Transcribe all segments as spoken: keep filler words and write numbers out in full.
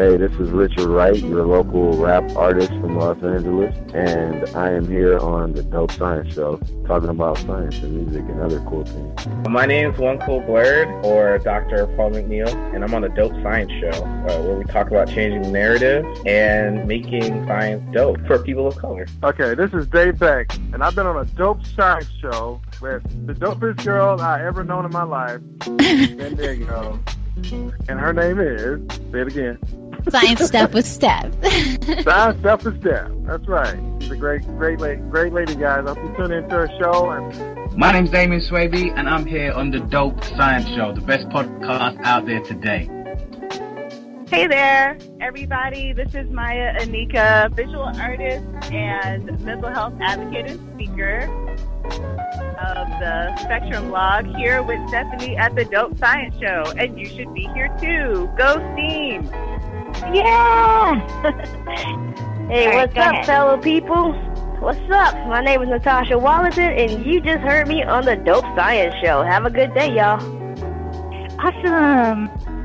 Hey, this is Richard Wright, your local rap artist from Los Angeles, and I am here on the Dope Science Show, talking about science and music and other cool things. My name is Wunkel Blurred, or Doctor Paul McNeil, and I'm on the Dope Science Show, uh, where we talk about changing the narrative and making science dope for people of color. Okay, this is Dave Beck, and I've been on a Dope Science Show with the dopest girl I ever known in my life, San Diego, and her name is, say it again, Science Stuff with Steph. Science Stuff with Steph. That's right. She's a great, great lady, great lady, guys. I hope you tune into her show. And my name's Damien Swaby, and I'm here on the Dope Science Show, the best podcast out there today. Hey there, everybody. This is Maya Anika, visual artist and mental health advocate and speaker of the Spectrum blog, here with Stephanie at the Dope Science Show. And you should be here too. Go Steam! Yeah! Hey, right, what's up, ahead. fellow people? What's up? My name is Natasha Wallaton, and you just heard me on the Dope Science Show. Have a good day, y'all. Awesome!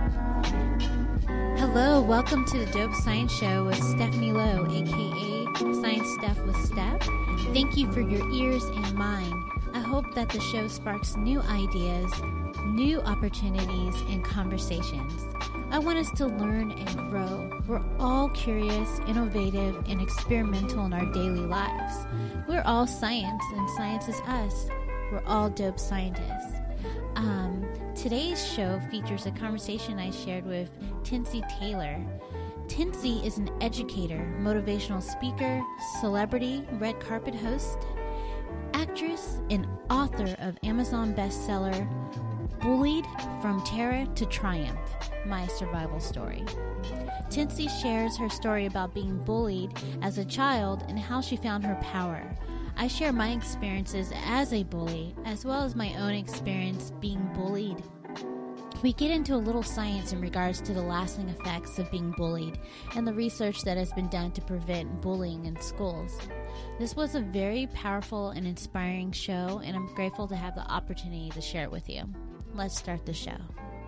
Hello, welcome to the Dope Science Show with Stephanie Lowe, aka Science Stuff with Steph. Thank you for your ears and mine. I hope that the show sparks new ideas, new opportunities, and conversations. I want us to learn and grow. We're all curious, innovative, and experimental in our daily lives. We're all science, and science is us. We're all dope scientists. Um, today's show features a conversation I shared with Tinsy Taylor. Tinsy is an educator, motivational speaker, celebrity, red carpet host, actress, and author of Amazon bestseller Bullied from Terror to Triumph, My Survival Story. Tinsy shares her story about being bullied as a child and how she found her power. I share my experiences as a bully, as well as my own experience being bullied. We get into a little science in regards to the lasting effects of being bullied and the research that has been done to prevent bullying in schools. This was a very powerful and inspiring show, and I'm grateful to have the opportunity to share it with you. Let's start the show.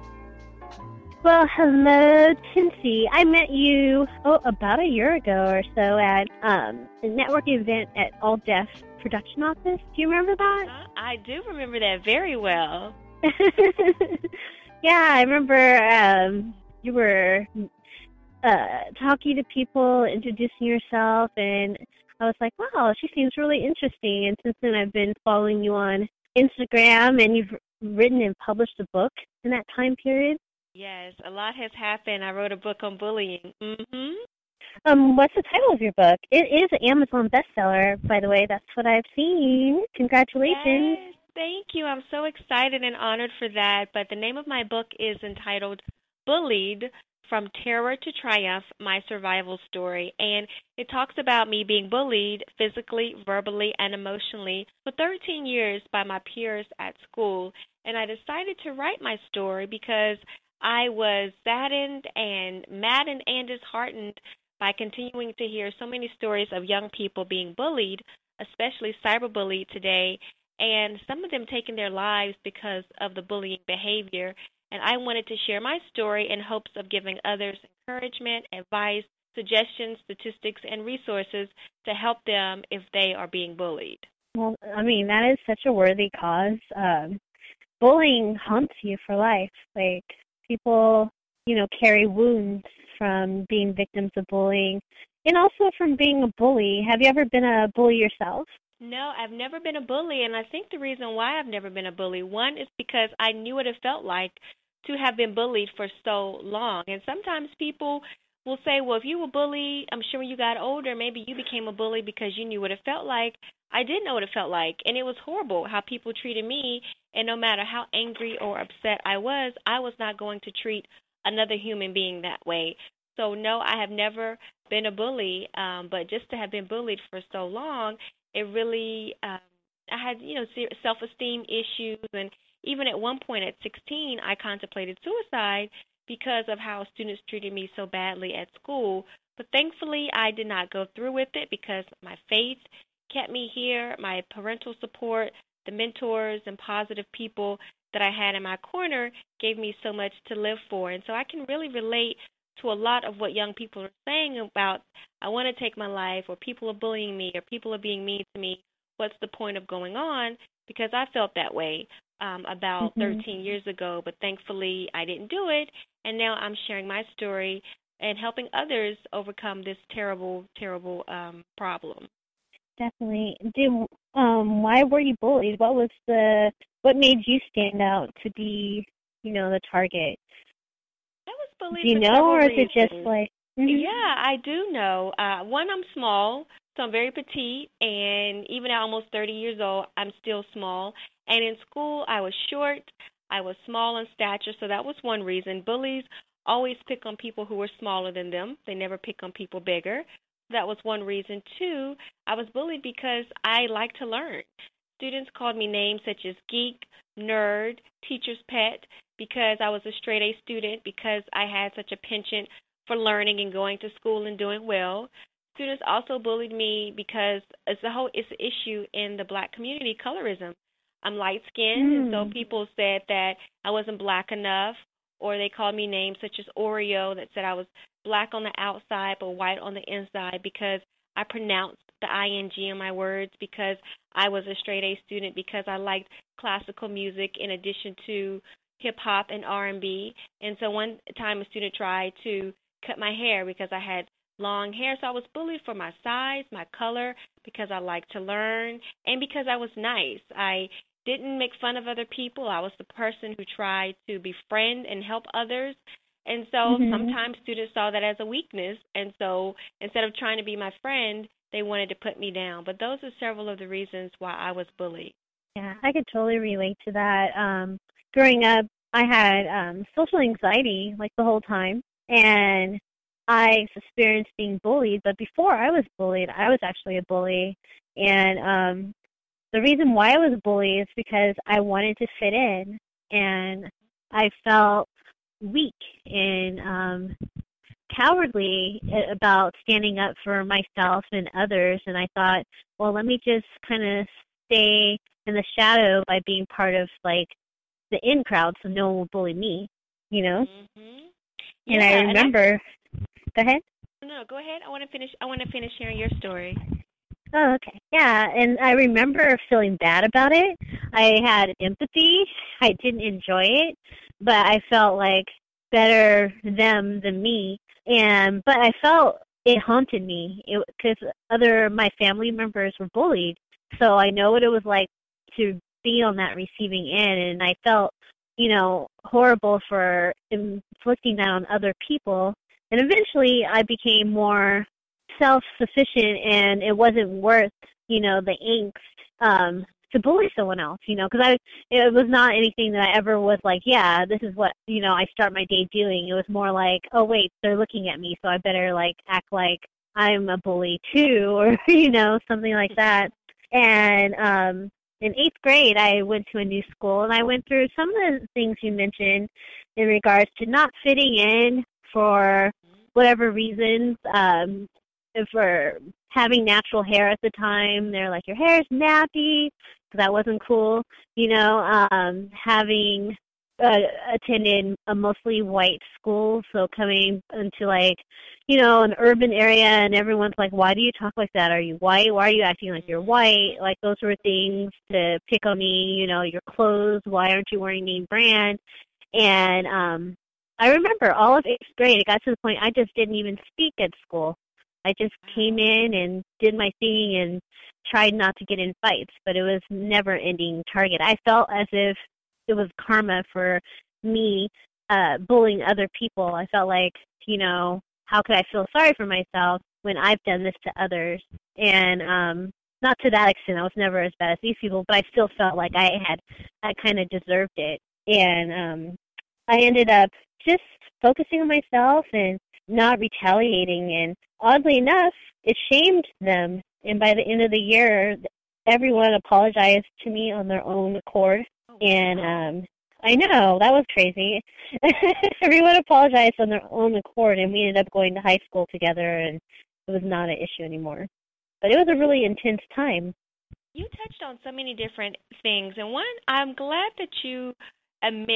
Well, hello, Tinsy. I met you, oh, about a year ago or so at um, a networking event at All Deaf Production Office. Do you remember that? I do remember that very well. Yeah, I remember um, you were uh, talking to people, introducing yourself, and I was like, wow, she seems really interesting. And since then, I've been following you on Instagram, and you've written and published a book in that time period. Yes, a lot has happened. I wrote a book on bullying. Mm-hmm. Um, what's the title of your book? It is an Amazon bestseller, by the way. That's what I've seen. Congratulations. Yes, thank you. I'm so excited and honored for that. But the name of my book is entitled Bullied from Terror to Triumph, My Survival Story. And it talks about me being bullied physically, verbally, and emotionally for thirteen years by my peers at school. And I decided to write my story because I was saddened and maddened and disheartened by continuing to hear so many stories of young people being bullied, especially cyberbullied today, and some of them taking their lives because of the bullying behavior. And I wanted to share my story in hopes of giving others encouragement, advice, suggestions, statistics, and resources to help them if they are being bullied. Well, I mean, that is such a worthy cause. Um, bullying haunts you for life. Like, people, you know, carry wounds from being victims of bullying and also from being a bully. Have you ever been a bully yourself? No, I've never been a bully, and I think the reason why I've never been a bully, one, is because I knew what it felt like to have been bullied for so long. And sometimes people will say, well, if you were bullied, I'm sure when you got older, maybe you became a bully because you knew what it felt like. I didn't know what it felt like, and it was horrible how people treated me, and no matter how angry or upset I was, I was not going to treat another human being that way. So, no, I have never been a bully, um, but just to have been bullied for so long, it really, um, I had, you know, self-esteem issues, and even at one point at sixteen, I contemplated suicide because of how students treated me so badly at school. But thankfully, I did not go through with it because my faith kept me here, my parental support, the mentors and positive people that I had in my corner gave me so much to live for. And so I can really relate to a lot of what young people are saying about, I want to take my life, or people are bullying me, or people are being mean to me. What's the point of going on? Because I felt that way um, about mm-hmm. thirteen years ago, but thankfully I didn't do it, and now I'm sharing my story and helping others overcome this terrible, terrible um, problem. Definitely. Did um, why were you bullied? What was the what made you stand out to be, you know, the target? I was bullied. Do you for know, or is reasons. it just like? Mm-hmm. Yeah, I do know. Uh, one, I'm small, so I'm very petite, and even at almost thirty years old, I'm still small. And in school, I was short. I was small in stature, so that was one reason. Bullies always pick on people who were smaller than them. They never pick on people bigger. That was one reason. Two, I was bullied because I like to learn. Students called me names such as geek, nerd, teacher's pet, because I was a straight A student, because I had such a penchant for learning and going to school and doing well. Students also bullied me because it's a whole it's an issue in the black community, colorism. I'm light-skinned, mm. and so people said that I wasn't black enough, or they called me names such as Oreo that said I was black on the outside but white on the inside because I pronounced the I N G in my words, because I was a straight A student, because I liked classical music in addition to hip-hop and R and B. And so one time a student tried to cut my hair because I had long hair. So I was bullied for my size, my color, because I liked to learn, and because I was nice. I didn't make fun of other people. I was the person who tried to befriend and help others. And so mm-hmm. sometimes students saw that as a weakness, and so instead of trying to be my friend, they wanted to put me down. But those are several of the reasons why I was bullied. Yeah, I could totally relate to that. Um, growing up, I had um, social anxiety like the whole time, and I experienced being bullied. But before I was bullied, I was actually a bully. And um, the reason why I was bullied is because I wanted to fit in, and I felt weak and um, cowardly about standing up for myself and others. And I thought, well, let me just kind of stay in the shadow by being part of, like, the in crowd so no one will bully me, you know? Mm-hmm. And yeah, I remember, and I, go ahead. No, go ahead. I want to finish. I want to finish sharing your story. Oh, okay. Yeah, and I remember feeling bad about it. I had empathy. I didn't enjoy it, but I felt like better them than me. And but I felt it haunted me because other my family members were bullied, so I know what it was like to be on that receiving end, and I felt, you know, horrible for inflicting that on other people. And eventually, I became more self-sufficient, and it wasn't worth, you know, the angst um, to bully someone else, you know, because I it was not anything that I ever was like, yeah, this is what, you know, I start my day doing. It was more like, oh, wait, they're looking at me, so I better, like, act like I'm a bully too, or, you know, something like that. And um, in eighth grade, I went to a new school, and I went through some of the things you mentioned in regards to not fitting in for whatever reasons, um, for having natural hair at the time. They're like, your hair is nappy, because that wasn't cool. You know, um, having uh, attended a mostly white school, so coming into, like, you know, an urban area, and everyone's like, why do you talk like that? Are you white? Why are you acting like you're white? Like, those were things to pick on me. You know, your clothes, why aren't you wearing name brand? And um, I remember all of eighth grade, it got to the point I just didn't even speak at school. I just came in and did my thing and tried not to get in fights, but it was never-ending target. I felt as if it was karma for me uh, bullying other people. I felt like, you know, how could I feel sorry for myself when I've done this to others? And um, not to that extent. I was never as bad as these people, but I still felt like I had, I kind of deserved it. And um, I ended up just focusing on myself and not retaliating, and oddly enough, it shamed them. And by the end of the year, everyone apologized to me on their own accord. And um, I know, that was crazy. Everyone apologized on their own accord, and we ended up going to high school together, and it was not an issue anymore. But it was a really intense time. You touched on so many different things, and one, I'm glad that you admit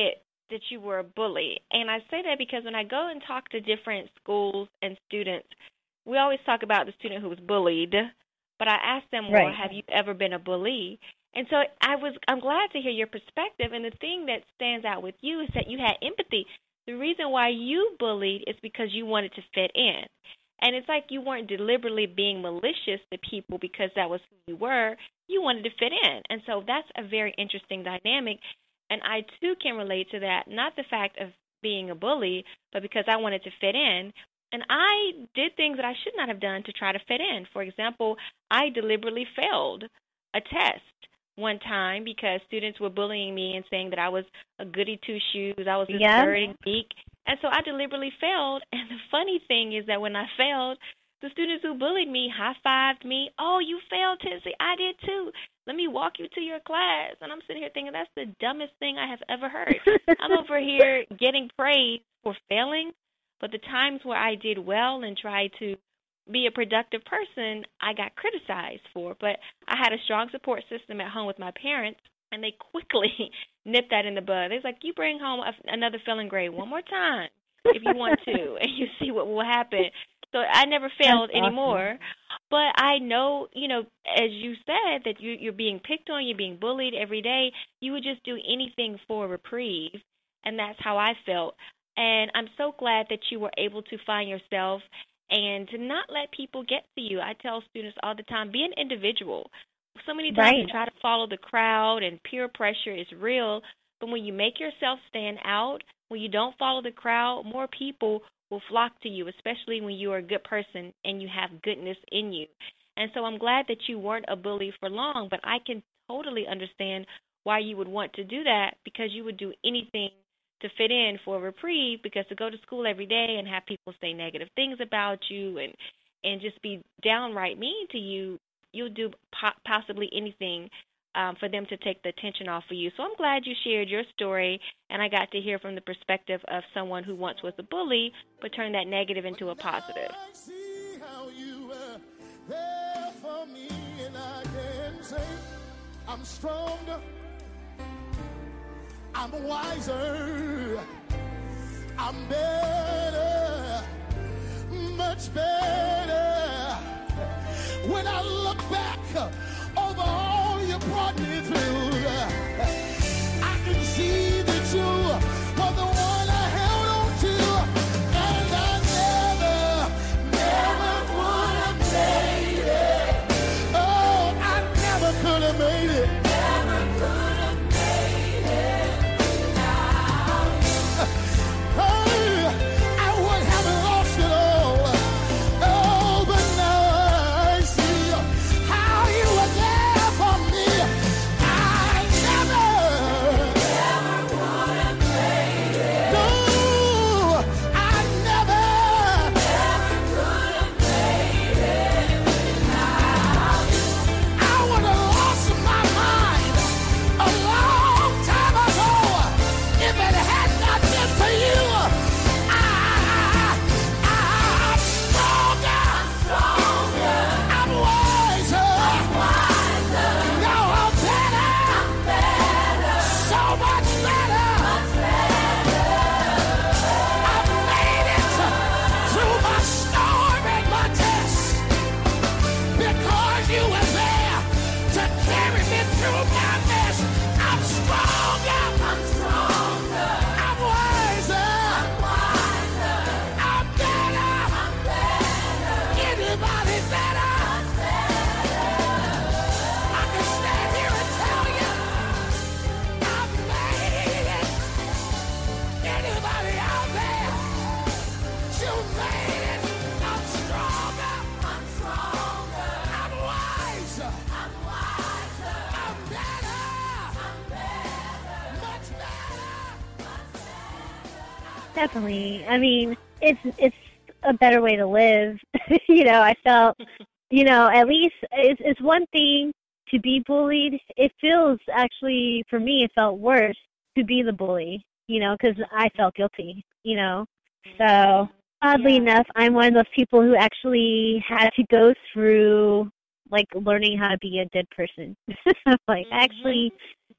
that you were a bully. And I say that because when I go and talk to different schools and students, we always talk about the student who was bullied, but I ask them, well, Right. have you ever been a bully? And so I was, I'm glad to hear your perspective. And the thing that stands out with you is that you had empathy. The reason why you bullied is because you wanted to fit in. And it's like you weren't deliberately being malicious to people because that was who you were. You wanted to fit in. And so that's a very interesting dynamic. And I, too, can relate to that, not the fact of being a bully, but because I wanted to fit in. And I did things that I should not have done to try to fit in. For example, I deliberately failed a test one time because students were bullying me and saying that I was a goody two-shoes, I was this Yeah. nerd and geek. And so I deliberately failed. And the funny thing is that when I failed, the students who bullied me high-fived me. Oh, you failed, Tennessee. I did too. Let me walk you to your class. And I'm sitting here thinking that's the dumbest thing I have ever heard. I'm over here getting praise for failing, but the times where I did well and tried to be a productive person, I got criticized for. But I had a strong support system at home with my parents, and they quickly nipped that in the bud. They was like, you bring home a, another failing grade one more time if you want to, and you see what will happen. So I never failed That's awesome. anymore. But I know, you know, as you said, that you, you're being picked on, you're being bullied every day. You would just do anything for a reprieve, and that's how I felt. And I'm so glad that you were able to find yourself and to not let people get to you. I tell students all the time, be an individual. So many times Right. you try to follow the crowd, and peer pressure is real. But when you make yourself stand out, when you don't follow the crowd, more people will flock to you, especially when you are a good person and you have goodness in you. And so I'm glad that you weren't a bully for long, but I can totally understand why you would want to do that, because you would do anything to fit in for a reprieve, because to go to school every day and have people say negative things about you and and just be downright mean to you, you'll do po- possibly anything um, for them to take the attention off of you. So I'm glad you shared your story, and I got to hear from the perspective of someone who once was a bully but turned that negative into a positive. I see how you were there for me, and I can say I'm stronger, I'm wiser, I'm better, much better. When I look back over all you brought me through, I can see that you were the one I held on to, and I never, never would have made it. Oh, I never could have made it. Never could have made it without you. Oh, I would have lost it all. Oh, but now I see how you were there for me. I never, never would have made it. No, I never, never could have made it without you. I would have lost my mind a long time ago if it had not been for you. I, I'm stronger, stronger. I'm wiser, I'm wiser. No, I'm better, I'm better. So much better, much better. I've made it through my storm and my test because you were there to carry me through my mess. I'm stronger, I'm stronger. I'm wiser, I'm wiser. I'm better, I'm better. Anybody better? I'm better. I can stand here and tell you I've made it. Anybody out there? You made it. I'm stronger, I'm stronger. I'm wiser, I'm wiser. I'm better, I'm better. Much better, much better. Definitely. I mean, it's it's a better way to live. you know, I felt, you know, at least it's it's one thing to be bullied. It feels actually, for me, it felt worse to be the bully, you know, because I felt guilty, you know. So oddly Yeah. enough, I'm one of those people who actually had to go through, like, learning how to be a good person. like, Mhm. actually,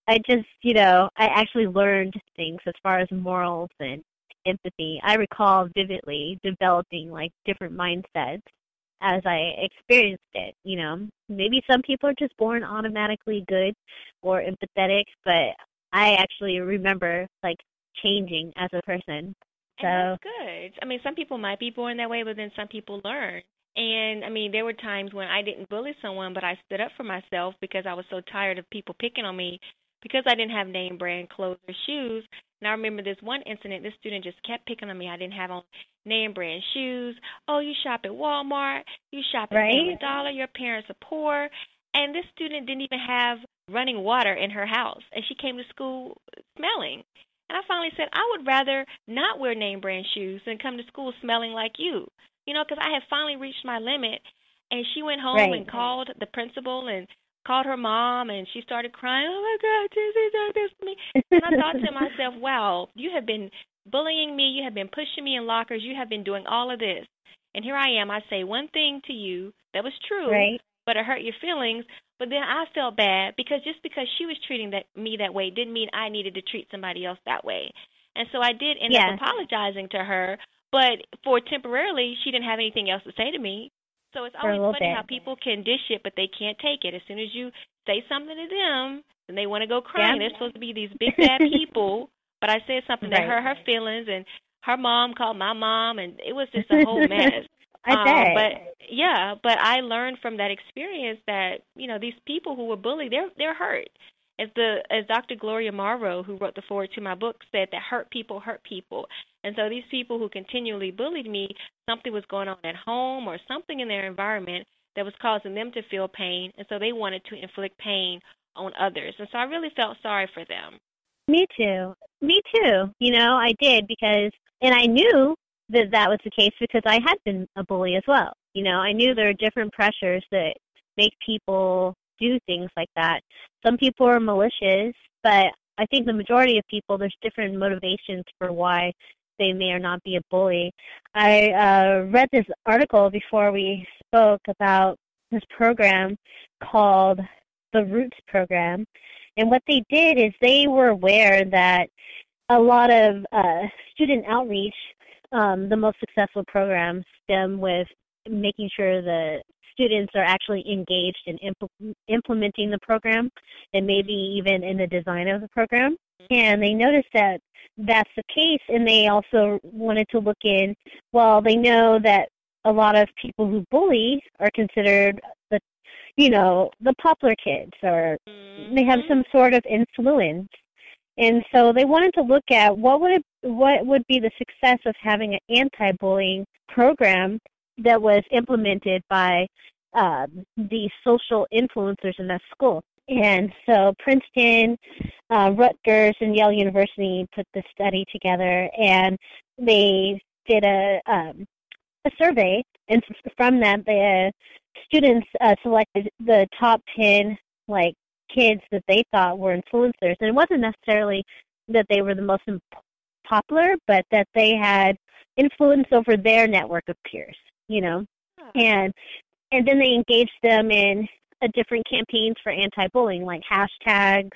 I just, you know, I actually learned things as far as morals and empathy. I recall vividly developing like different mindsets as I experienced it. You know, maybe some people are just born automatically good or empathetic, but I actually remember like changing as a person. So And that's good. I mean, some people might be born that way, but then some people learn. And I mean, there were times when I didn't bully someone, but I stood up for myself because I was so tired of people picking on me because I didn't have name brand clothes or shoes. And I remember this one incident, this student just kept picking on me. I didn't have on name brand shoes. Oh, you shop at Walmart, you shop at Right. Family Dollar, your parents are poor. And this student didn't even have running water in her house, and she came to school smelling. And I finally said, I would rather not wear name brand shoes than come to school smelling like you. You know, because I had finally reached my limit. And she went home Right. and called the principal and called her mom, and she started crying, oh, my God, Jesse done this to me. And I thought to myself, wow, you have been bullying me. You have been pushing me in lockers. You have been doing all of this. And here I am. I say one thing to you that was true, Right. but it hurt your feelings. But then I felt bad because just because she was treating that me that way didn't mean I needed to treat somebody else that way. And so I did end Yeah. up apologizing to her, but for temporarily, she didn't have anything else to say to me. So it's For a always little funny bit. how people can dish it, but they can't take it. As soon as you say something to them, then they want to go crying. Yeah. They're supposed to be these big bad people, but I said something that Right. hurt her feelings, and her mom called my mom, and it was just a whole mess. I Um, bet. but yeah, but I learned from that experience that, you know, these people who were bullied, they're they're hurt. As the as Doctor Gloria Morrow, who wrote the foreword to my book, said, that hurt people hurt people. And so these people who continually bullied me, something was going on at home or something in their environment that was causing them to feel pain, and so they wanted to inflict pain on others. And so I really felt sorry for them. Me too. Me too. You know, I did because, and I knew that that was the case because I had been a bully as well. You know, I knew there are different pressures that make people do things like that. Some people are malicious, but I think the majority of people, there's different motivations for why they may or not be a bully. I uh, read this article before we spoke about this program called the Roots Program. And what they did is they were aware that a lot of uh, student outreach, um, the most successful programs, stem with making sure the students are actually engaged in impl- implementing the program and maybe even in the design of the program. And they noticed that that's the case, and they also wanted to look in, well, they know that a lot of people who bully are considered the, you know, the popular kids, or they have some sort of influence. And so they wanted to look at what would it, what would be the success of having an anti-bullying program that was implemented by uh, the social influencers in that school. And so Princeton, uh, Rutgers, and Yale University put this study together, and they did a um, a survey, and from that, the students uh, selected the top ten like kids that they thought were influencers, and it wasn't necessarily that they were the most imp- popular, but that they had influence over their network of peers, you know, and and then they engaged them in a different campaigns for anti-bullying, like hashtags.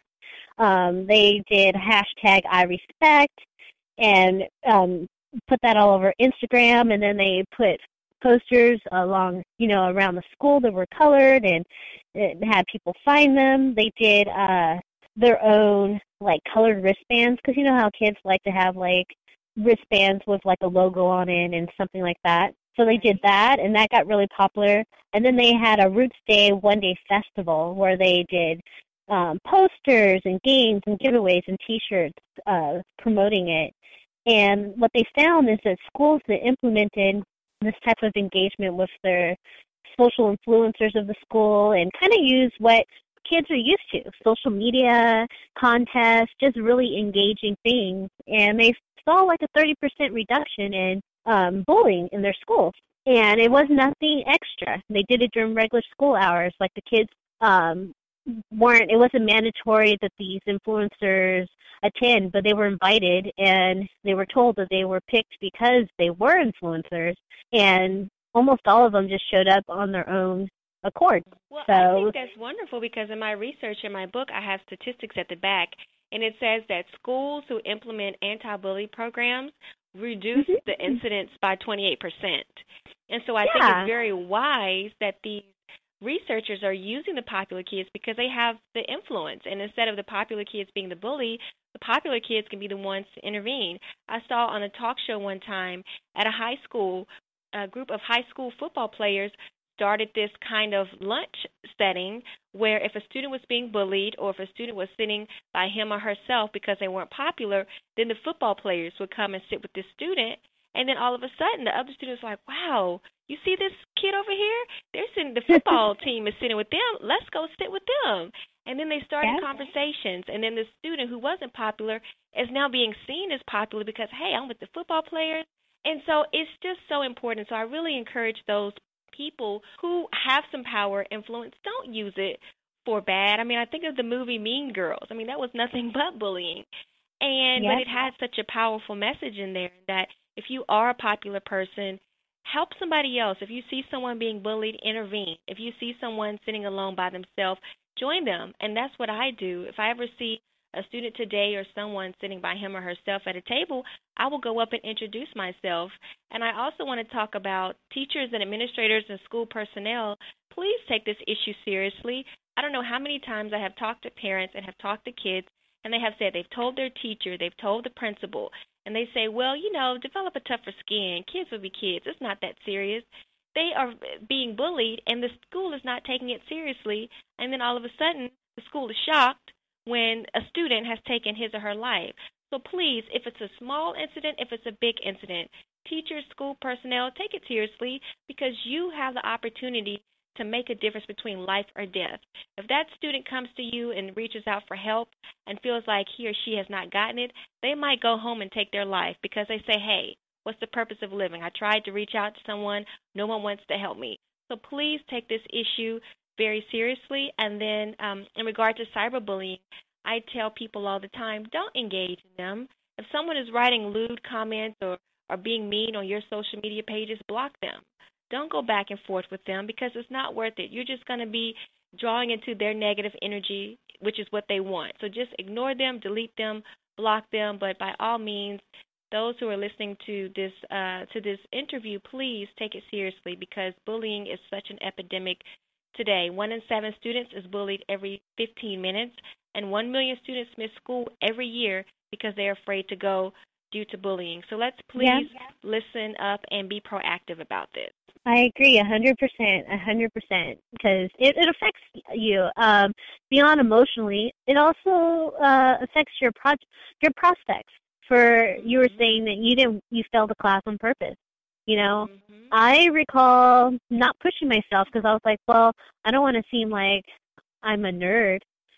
Um, they did hashtag I respect and um, put that all over Instagram, and then they put posters along, you know, around the school that were colored, and it had people sign them. They did uh, their own, like, colored wristbands, because you know how kids like to have, like, wristbands with, like, a logo on it and something like that. So they did that, and that got really popular. And then they had a Roots Day one-day festival where they did um, posters and games and giveaways and T-shirts uh, promoting it. And what they found is that schools that implemented this type of engagement with their social influencers of the school and kind of use what kids are used to, social media, contests, just really engaging things. And they saw like a thirty percent reduction in um, bullying in their schools. And it was nothing extra. They did it during regular school hours. Like the kids um, weren't, it wasn't mandatory that these influencers attend, but they were invited, and they were told that they were picked because they were influencers. And almost all of them just showed up on their own accord. Well, so, I think that's wonderful because in my research in my book, I have statistics at the back, and it says that schools who implement anti-bully programs reduce mm-hmm. the incidence by twenty-eight percent. And so I yeah. think it's very wise that these researchers are using the popular kids because they have the influence. And instead of the popular kids being the bully, the popular kids can be the ones to intervene. I saw on a talk show one time at a high school, a group of high school football players started this kind of lunch setting where if a student was being bullied or if a student was sitting by him or herself because they weren't popular, then the football players would come and sit with this student. And then all of a sudden, the other students were like, wow, you see this kid over here? They're sitting, the football team is sitting with them. Let's go sit with them. And then they started yeah. conversations. And then the student who wasn't popular is now being seen as popular because, hey, I'm with the football players. And so it's just so important. So I really encourage those people who have some power, influence, don't use it for bad. I mean, I think of the movie Mean Girls. I mean, that was nothing but bullying. And yes. but it had such a powerful message in there that if you are a popular person, help somebody else. If you see someone being bullied, intervene. If you see someone sitting alone by themselves, join them. And that's what I do. If I ever see a student today or someone sitting by him or herself at a table, I will go up and introduce myself. And I also want to talk about teachers and administrators and school personnel. Please take this issue seriously. I don't know how many times I have talked to parents and have talked to kids, and they have said they've told their teacher, they've told the principal, and they say, well, you know, develop a tougher skin. Kids will be kids. It's not that serious. They are being bullied, and the school is not taking it seriously. And then all of a sudden, the school is shocked when a student has taken his or her life. So please, if it's a small incident, if it's a big incident, teachers, school personnel, take it seriously because you have the opportunity to make a difference between life or death. If that student comes to you and reaches out for help and feels like he or she has not gotten it, they might go home and take their life because they say, hey, what's the purpose of living? I tried to reach out to someone. No one wants to help me. So please take this issue very seriously. And then um, in regard to cyberbullying, I tell people all the time, don't engage in them. If someone is writing lewd comments or, or being mean on your social media pages, block them. Don't go back and forth with them because it's not worth it. You're just going to be drawing into their negative energy, which is what they want. So just ignore them, delete them, block them. But by all means, those who are listening to this uh, to this interview, please take it seriously because bullying is such an epidemic today. One in seven students is bullied every fifteen minutes, and one million students miss school every year because they're afraid to go due to bullying. So let's please yeah. listen up and be proactive about this. I agree a hundred percent, a hundred percent, because it, it affects you um, beyond emotionally. It also uh, affects your pro- your prospects. For you were saying that you didn't you failed the class on purpose. You know, mm-hmm. I recall not pushing myself because I was like, well, I don't want to seem like I'm a nerd.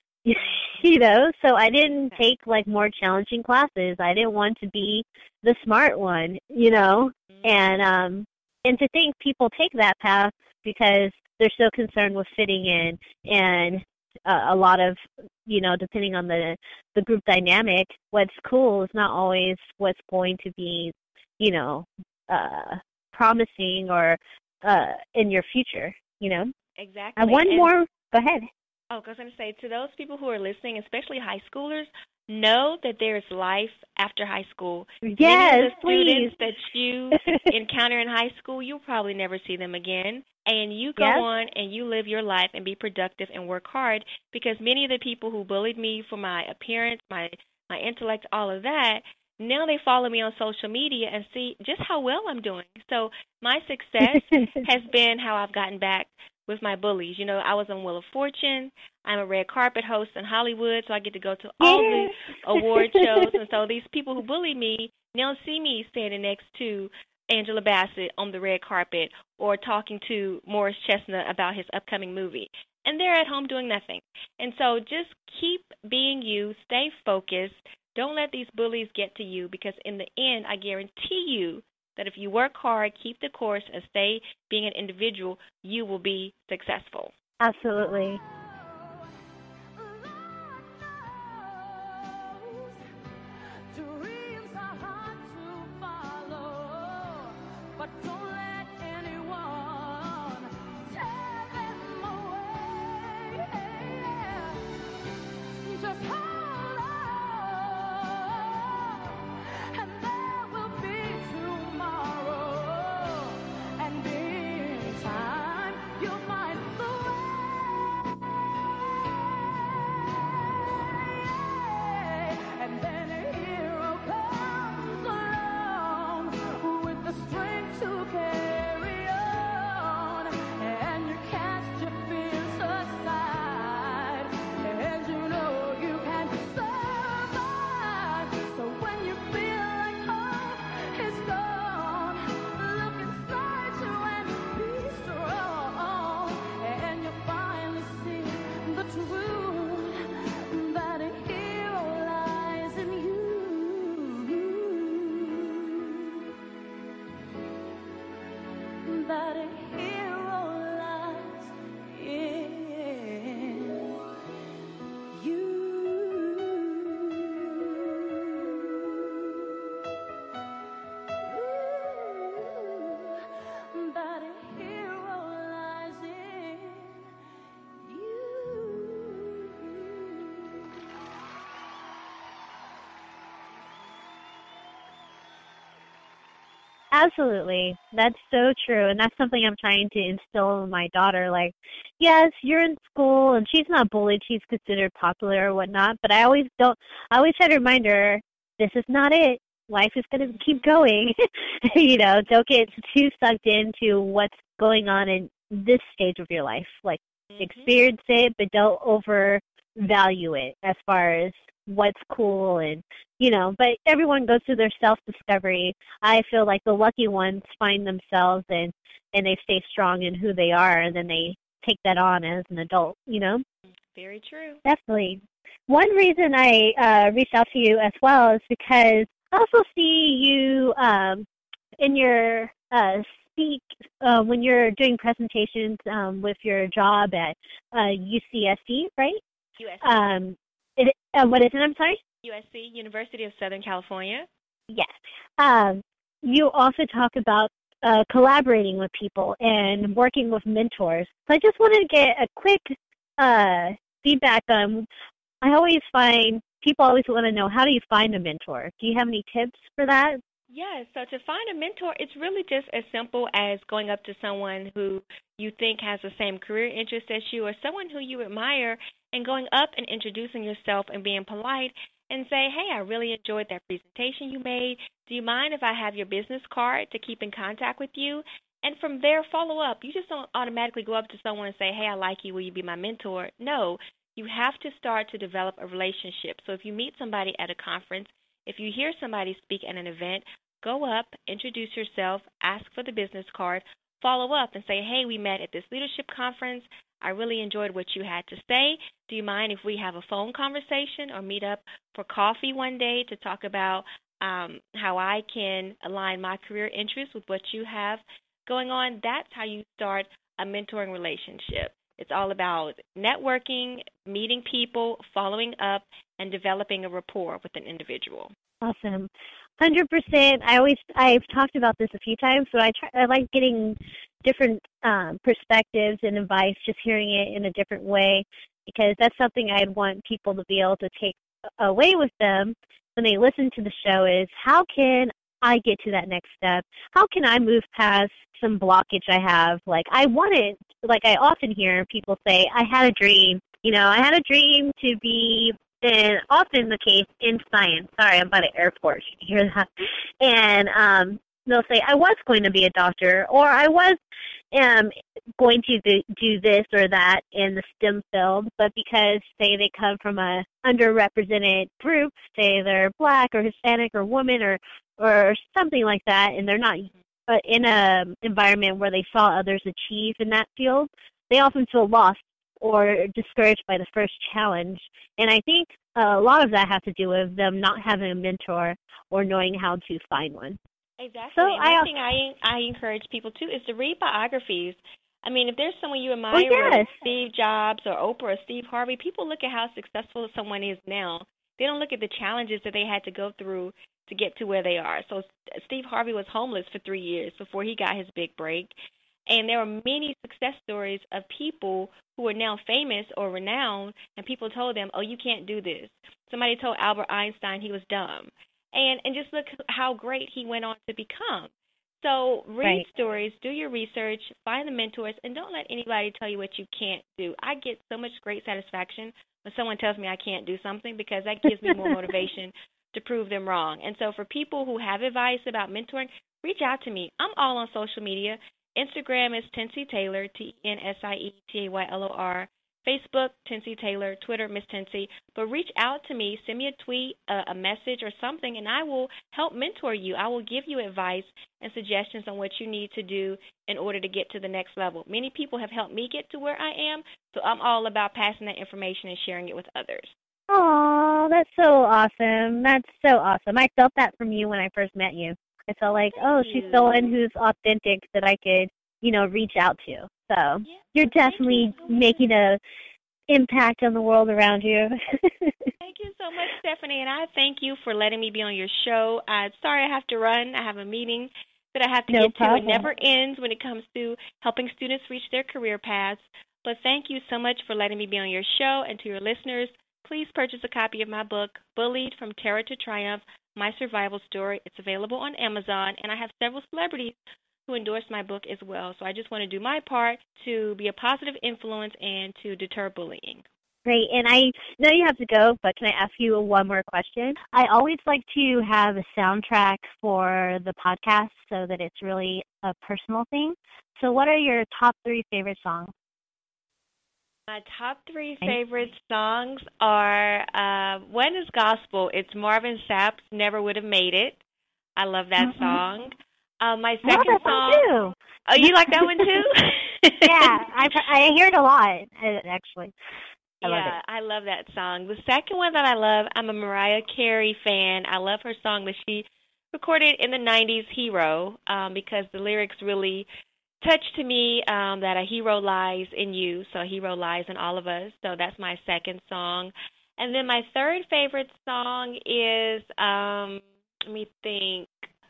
You know, so I didn't take like more challenging classes. I didn't want to be the smart one. You know, mm-hmm. and um. And to think people take that path because they're so concerned with fitting in and uh, a lot of, you know, depending on the, the group dynamic, what's cool is not always what's going to be, you know, uh, promising or uh, in your future, you know. Exactly. And one and, more, go ahead. Oh, I was going to say, to those people who are listening, especially high schoolers, know that there is life after high school. Yes, Many of the please. students that you encounter in high school, you'll probably never see them again. And you go yes. on and you live your life and be productive and work hard because many of the people who bullied me for my appearance, my, my intellect, all of that, now they follow me on social media and see just how well I'm doing. So my success has been how I've gotten back with my bullies. You know, I was on Wheel of Fortune. I'm a red carpet host in Hollywood, so I get to go to all yeah. the award shows. And so these people who bullied me now see me standing next to Angela Bassett on the red carpet or talking to Morris Chestnut about his upcoming movie. And they're at home doing nothing. And so just keep being you. Stay focused. Don't let these bullies get to you because in the end, I guarantee you that if you work hard, keep the course, and stay being an individual, you will be successful. Absolutely. But don't let anyone tell them that a hero lies in you. Ooh, that a hero lies in you. Absolutely. That's so true. And that's something I'm trying to instill in my daughter. Like, yes, you're in school and she's not bullied. She's considered popular or whatnot. But I always don't, I always try to remind her, this is not it. Life is going to keep going. You know, don't get too sucked into what's going on in this stage of your life. Like, Mm-hmm. experience it, but don't overvalue it as far as what's cool and, you know, but everyone goes through their self-discovery. I feel like the lucky ones find themselves and, and they stay strong in who they are, and then they take that on as an adult, you know? Very true. Definitely. One reason I uh, reached out to you as well is because I also see you um, in your uh, speak uh, when you're doing presentations um, with your job at uh, U C S D, right? U S C. Um, it, uh, what is it? I'm sorry? U S C, University of Southern California. Yes. Um, you also talk about uh, collaborating with people and working with mentors. So I just wanted to get a quick uh, feedback on, I always find, people always want to know, how do you find a mentor? Do you have any tips for that? Yes, so to find a mentor, it's really just as simple as going up to someone who you think has the same career interest as you, or someone who you admire, and going up and introducing yourself and being polite and say, hey, I really enjoyed that presentation you made. Do you mind if I have your business card to keep in contact with you? And from there, follow up. You just don't automatically go up to someone and say, hey, I like you. Will you be my mentor? No, you have to start to develop a relationship. So if you meet somebody at a conference, if you hear somebody speak at an event, go up, introduce yourself, ask for the business card, follow up and say, hey, we met at this leadership conference. I really enjoyed what you had to say. Do you mind if we have a phone conversation or meet up for coffee one day to talk about um, how I can align my career interests with what you have going on? That's how you start a mentoring relationship. It's all about networking, meeting people, following up, and developing a rapport with an individual. Awesome. one hundred percent. I always, I've talked about this a few times, so I try, I like getting different um, perspectives and advice, just hearing it in a different way, because that's something I'd want people to be able to take away with them when they listen to the show is, how can I get to that next step? How can I move past some blockage I have? Like, I wanted, like I often hear people say, I had a dream. You know, I had a dream to be, and often the case in science. Sorry, I'm by the airport. You hear that? And um, they'll say, I was going to be a doctor, or I was um, going to do this or that in the STEM field, but because, say, they come from a underrepresented group, say they're black or Hispanic or woman or or something like that, and they're not uh, in an environment where they saw others achieve in that field, they often feel lost or discouraged by the first challenge. And I think uh, a lot of that has to do with them not having a mentor or knowing how to find one. Exactly. So and I, one thing I I encourage people too is to read biographies. I mean, if there's someone you admire, Oh, yes. like Steve Jobs or Oprah or Steve Harvey, people look at how successful someone is now. They don't look at the challenges that they had to go through to get to where they are. So Steve Harvey was homeless for three years before he got his big break. And there are many success stories of people who are now famous or renowned, and people told them, oh, you can't do this. Somebody told Albert Einstein he was dumb. And and just look how great he went on to become. So read Right. stories, do your research, find the mentors, and don't let anybody tell you what you can't do. I get so much great satisfaction when someone tells me I can't do something, because that gives me more motivation to prove them wrong. And so for people who have advice about mentoring, reach out to me. I'm all on social media. Instagram is Tensie Taylor, T E N S I E T A Y L O R. Facebook, Tensie Taylor. Twitter, Miss Tensie. But reach out to me. Send me a tweet, a, a message, or something, and I will help mentor you. I will give you advice and suggestions on what you need to do in order to get to the next level. Many people have helped me get to where I am, so I'm all about passing that information and sharing it with others. Oh, that's so awesome. That's so awesome. I felt that from you when I first met you. I felt like, oh, she's someone who's authentic that I could, you know, reach out to. So yeah, you're definitely you so making a impact on the world around you. Thank you so much, Stephanie, and I thank you for letting me be on your show. I'm sorry I have to run. I have a meeting that I have to no get problem. to. It never ends when it comes to helping students reach their career paths. But thank you so much for letting me be on your show. And to your listeners, please purchase a copy of my book, Bullied from Terror to Triumph, My Survival Story. It's available on Amazon, and I have several celebrities who endorse my book as well. So I just want to do my part to be a positive influence and to deter bullying. Great. And I know you have to go, but can I ask you one more question? I always like to have a soundtrack for the podcast so that it's really a personal thing. So what are your top three favorite songs? My top three favorite songs are, uh, one is gospel. It's Marvin Sapp's Never Would Have Made It. I love that mm-hmm. song. Uh, my second I love that song. Too. Oh, you like that one too? Yeah, I, I hear it a lot, actually. I yeah, love it. I love that song. The second one that I love, I'm a Mariah Carey fan. I love her song that she recorded in the nineties, Hero, um, because the lyrics really touched to me um, that a hero lies in you, so a hero lies in all of us. So that's my second song. And then my third favorite song is, um, let me think,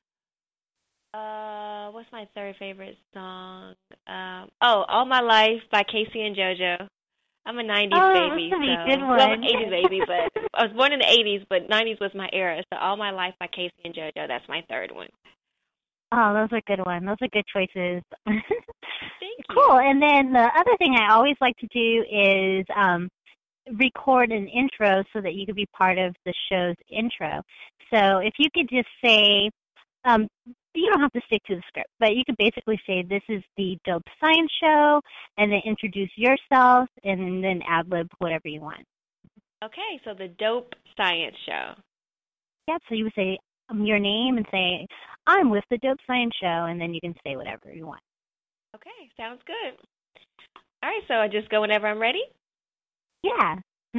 uh, what's my third favorite song? Um, oh, All My Life by Casey and JoJo. I'm a nineties oh, baby. That's a so, good one. Well, I'm an eighties baby, but I was born in the eighties, but nineties was my era. So All My Life by Casey and JoJo, that's my third one. Oh, those are good ones. Those are good choices. Thank you. Cool. And then the other thing I always like to do is um, record an intro so that you could be part of the show's intro. So if you could just say, um, you don't have to stick to the script, but you could basically say, this is the Dope Science Show, and then introduce yourself, and then ad-lib whatever you want. Okay, so the Dope Science Show. Yep, so you would say um, your name and say, I'm with the Dope Science Show, and then you can say whatever you want. Okay, sounds good. All right, so I just go whenever I'm ready? Yeah.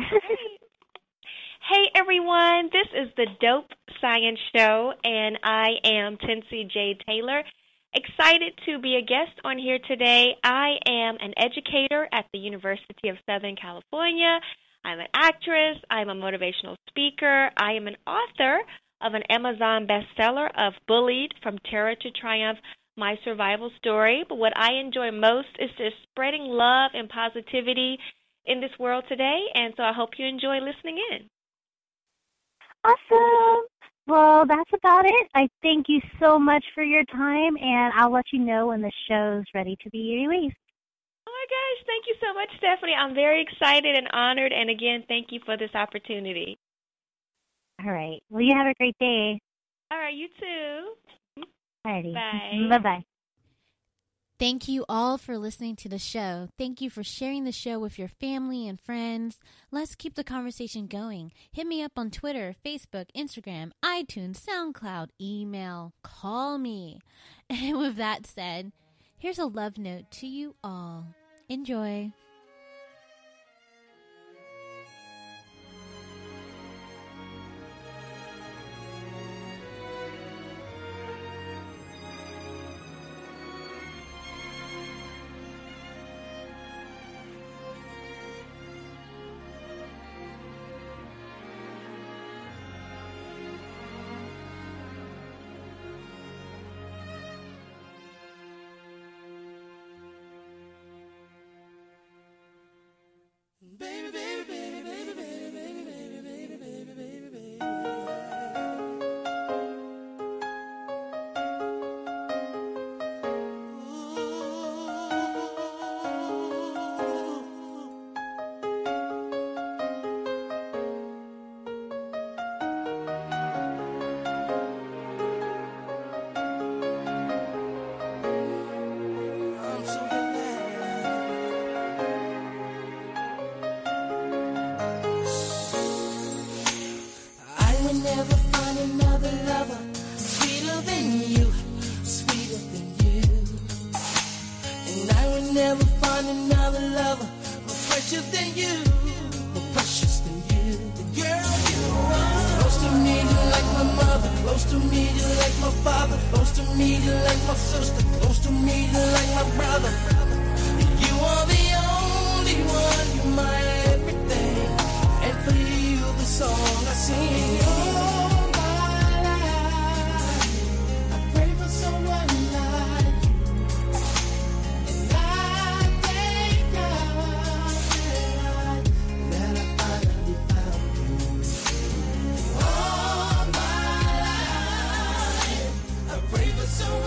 Hey, everyone. This is the Dope Science Show, and I am Tensie J. Taylor. Excited to be a guest on here today. I am an educator at the University of Southern California. I'm an actress. I'm a motivational speaker. I am an author of an Amazon bestseller of Bullied from Terror to Triumph, My Survival Story. But what I enjoy most is just spreading love and positivity in this world today, and so I hope you enjoy listening in. Awesome. Well, that's about it. I thank you so much for your time, and I'll let you know when the show's ready to be released. Oh, my gosh. Thank you so much, Stephanie. I'm very excited and honored, and again, thank you for this opportunity. All right. Well, you have a great day. All right. You too. All righty. Bye. Bye-bye. Thank you all for listening to the show. Thank you for sharing the show with your family and friends. Let's keep the conversation going. Hit me up on Twitter, Facebook, Instagram, iTunes, SoundCloud, email, call me. And with that said, here's a love note to you all. Enjoy. Baby, baby, baby, baby, baby, baby, baby, baby, baby, baby, baby. I'm so glad. Never find another lover sweeter than you, sweeter than you. And I would never find another lover more precious than you, more precious than you. Girl, you are close to me, you like my mother. Close to me, you like my father. Close to me, you like my sister. Close to me, you like my brother. so